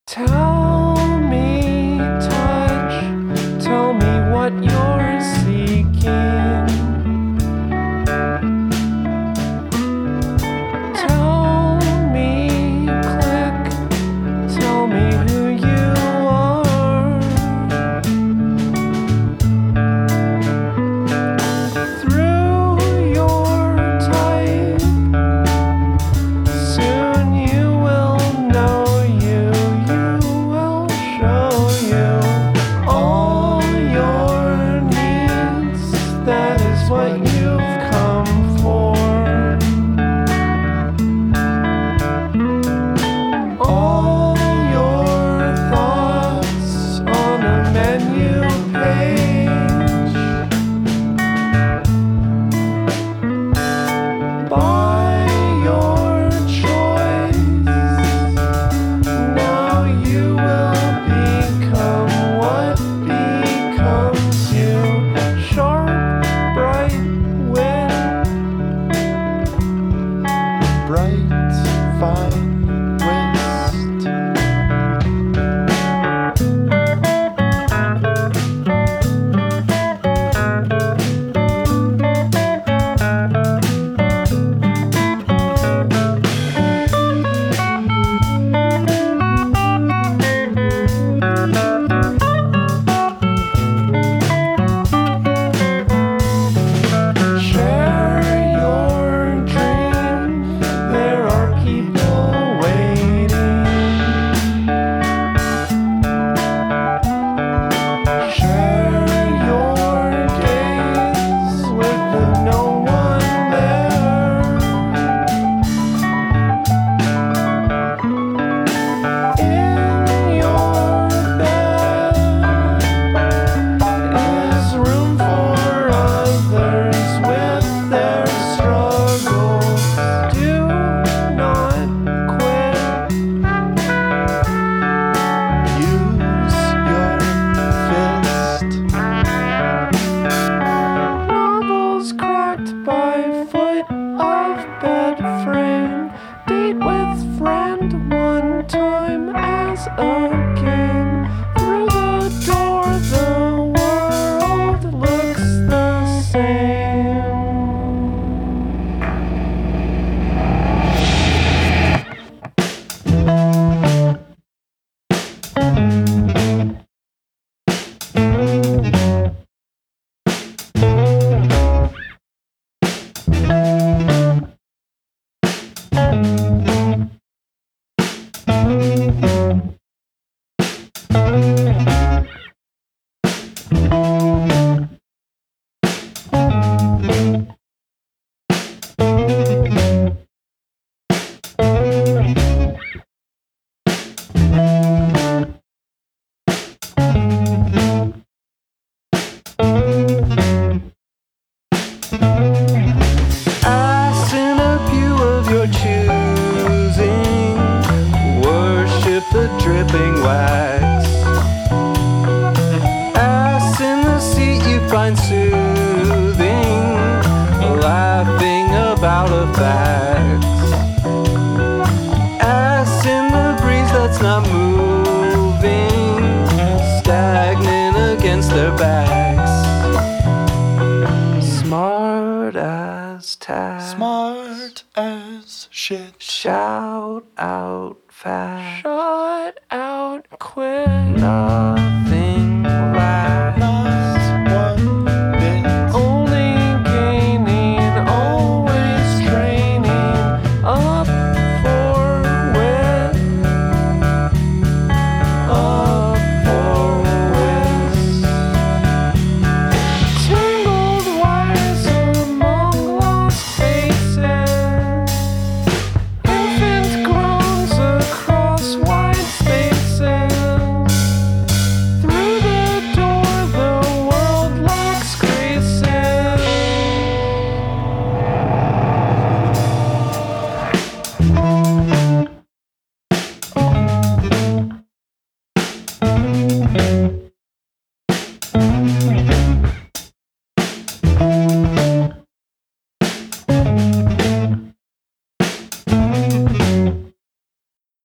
Tell me, touch, tell me what you're seeking. Tell me, click, tell me who you are. Through your type, soon you will know. That is what you've come for. All your thoughts on a menu page. By your choice, now you will become what becomes you. Sharp, bright, fine waste. By foot of bed frame, date with friend one time as a game. Through the door the world looks the same. Ass in a pew of your choosing, worship the dripping wax. Ass in the seat you find soothing, laughing about a fact. Ass in the breeze that's not moving, stagnant against their backs. Smart as tack, Smart as shit. Shout out fast, shut out quick.